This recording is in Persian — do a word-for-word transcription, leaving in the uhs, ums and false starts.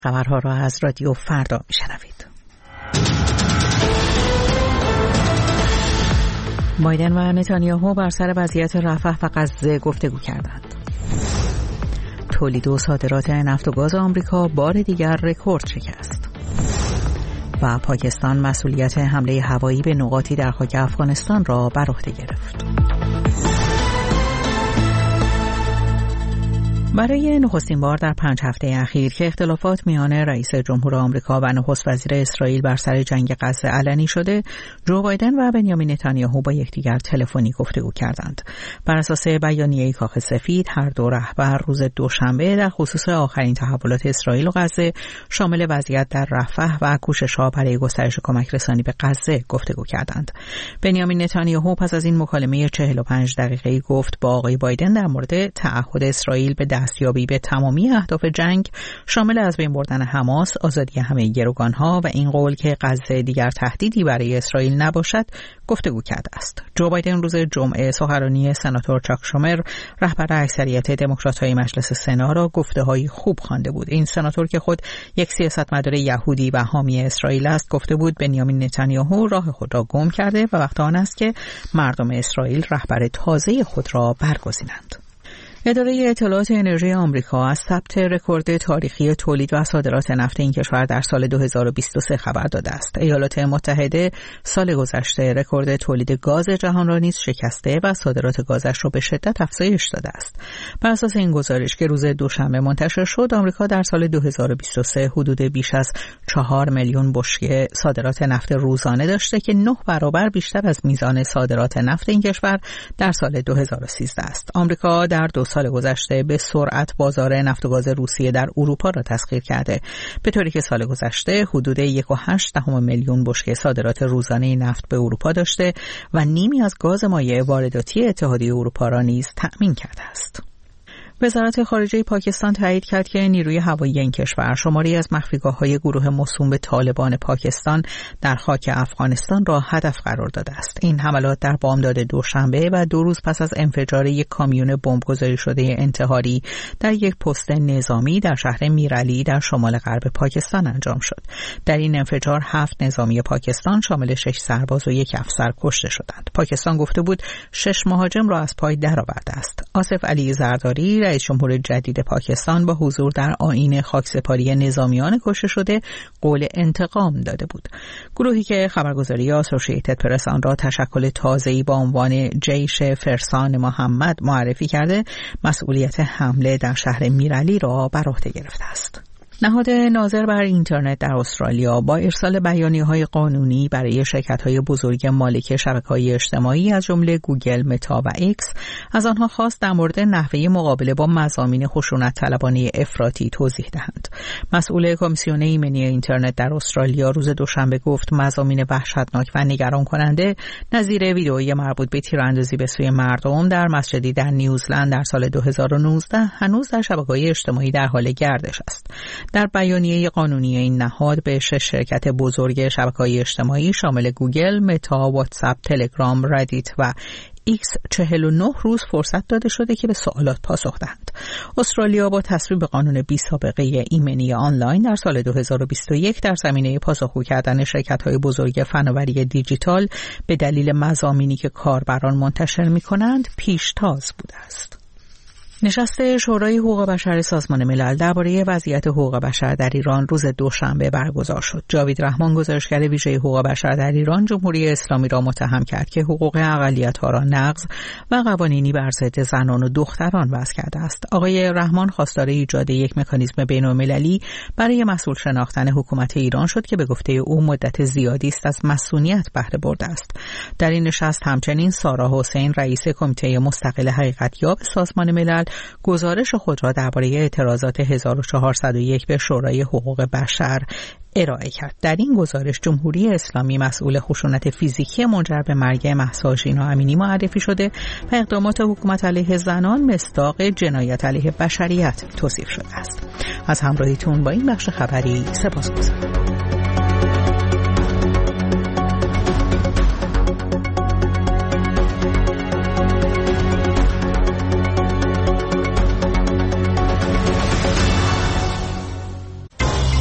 خبرها را از رادیو فردا میشنوید. بایدن و نتانیاهو بر سر وضعیت رفح و غزه گفتگو کردند. تولید و صادرات نفت و گاز آمریکا بار دیگر رکورد شکست. و پاکستان مسئولیت حمله هوایی به نقاطی در خاک افغانستان را بر عهده گرفت. برای نخستین بار در پنج هفته اخیر که اختلافات میان رئیس جمهور آمریکا و نخست وزیر اسرائیل بر سر جنگ غزه علنی شده، جو بایدن و بنیامین نتانیاهو با یکدیگر تلفنی گفتگو کردند. بر اساس بیانیه کاخ سفید، هر دو رهبر روز دوشنبه در خصوص آخرین تحولات اسرائیل و غزه شامل وضعیت در رفح و کوشش‌ها برای گسترش کمک رسانی به غزه گفتگو کردند. بنیامین نتانیاهو پس از این مکالمه چهل و پنج دقیقه‌ای گفت با آقای بایدن در مورد تعهد اسرائیل به دستیابی به تمامی اهداف جنگ شامل از بین بردن حماس، آزادی همه گروگانها و این قول که غزه دیگر تهدیدی برای اسرائیل نباشد گفتگو کرده است. جو بایدن روز جمعه سخنرانی سناتور چاک شومر، رهبر اکثریت دموکرات‌های مجلس سنا را گفته‌های خوب خوانده بود. این سناتور که خود یک سیاستمدار یهودی و حامی اسرائیل است، گفته بود بنیامین نتانیاهو راه خود را گم کرده و وقت آن است که مردم اسرائیل رهبر تازه خود را برگزینند. اداره اطلاعات انرژی آمریکا از ثبت رکورد تاریخی تولید و صادرات نفت این کشور در سال دو هزار و بیست و سه خبر داده است. ایالات متحده سال گذشته رکورد تولید گاز جهان را نیز شکسته و صادرات گازش را به شدت افزایش داده است. بر اساس این گزارش که روز دوشنبه منتشر شد، آمریکا در سال دو هزار و بیست و سه حدود بیش از چهار میلیون بشکه صادرات نفت روزانه داشته که نه برابر بیشتر از میزان صادرات نفت این کشور در سال دو هزار و سیزده است. آمریکا در دو سال گذشته به سرعت بازار نفت و گاز روسیه در اروپا را تسخیر کرده، به طوری که سال گذشته حدود یک و هشت دهم میلیون بشکه صادرات روزانه نفت به اروپا داشته و نیمی از گاز مایع وارداتی اتحادیه اروپا را نیز تأمین کرده است. وزارت خارجه پاکستان تایید کرد که نیروی هوایی این کشور شماری از مخفیگاه‌های گروه موسوم به طالبان پاکستان در خاک افغانستان را هدف قرار داده است. این حملات در بامداد دوشنبه و دو روز پس از انفجار یک کامیون بمبگذاری شده انتحاری در یک پست نظامی در شهر میرعلی در شمال غرب پاکستان انجام شد. در این انفجار هفت نظامی پاکستان شامل شش سرباز و یک افسر کشته شدند. پاکستان گفته بود شش مهاجم را از پای درآورده است. آصف علی زرداری، رئیس جمهور جدید پاکستان، با حضور در آیین خاکسپاری نظامیان کشته شده قول انتقام داده بود. گروهی که خبرگزاری اسوسییتد پرس آن را تشکل تازه‌ای با عنوان جیش فرسان محمد معرفی کرده، مسئولیت حمله در شهر میرعلی را بر عهده گرفته است. نهاد ناظر بر اینترنت در استرالیا با ارسال بیانیه‌های قانونی برای شرکت‌های بزرگ مالک شبکه‌های اجتماعی از جمله گوگل، متا و ایکس از آنها خواست در مورد نحوه مقابله با مضامین خشونت طلبانه افراطی توضیح دهند. مسئول کمیسیون ایمنی اینترنت در استرالیا روز دوشنبه گفت مضامین وحشتناک و نگران کننده نظیر ویدئویی مربوط به تیراندازی به سوی مردم در مسجدی در نیوزلند در سال دو هزار و نوزده هنوز در شبکه‌های اجتماعی در حال گردش است. در بیانیه قانونی این نهاد به شش شرکت بزرگ شبکه‌های اجتماعی شامل گوگل، متا، واتساپ، تلگرام، ردیت و ایکس چهل و نه روز فرصت داده شده که به سوالات پاسخ دهند. استرالیا با تصویب قانون بی سابقه ایمنی آنلاین در سال دو هزار و بیست و یک در زمینه پاسخگو کردن شرکت‌های بزرگ فناوری دیجیتال به دلیل مضامینی که کاربران منتشر می‌کنند پیشتاز بوده است. نشست شورای حقوق بشر سازمان ملل درباره وضعیت حقوق بشر در ایران روز دوشنبه برگزار شد. جاوید رحمان، گزارشگر ویژه حقوق بشر در ایران، جمهوری اسلامی را متهم کرد که حقوق اقلیت‌ها را نقض و قوانینی بر ضد زنان و دختران وضع کرده است. آقای رحمان خواستار ایجاد یک مکانیزم بین‌المللی برای مسئول شناختن حکومت ایران شد که به گفته او مدت زیادی است از مسئولیت بهره برده است. در این نشست همچنین سارا حسین، رئیس کمیته مستقل حقیقت‌یاب سازمان ملل، گزارش خود را درباره اعتراضات هزار و چهارصد و یک به شورای حقوق بشر ارائه کرد. در این گزارش جمهوری اسلامی مسئول خشونت فیزیکی منجر به مرگ مهسا ژینا امینی معرفی شده و اقدامات حکومت علیه زنان مصداق جنایت علیه بشریت توصیف شده است. از همراهیتون با این بخش خبری سپاسگزارم.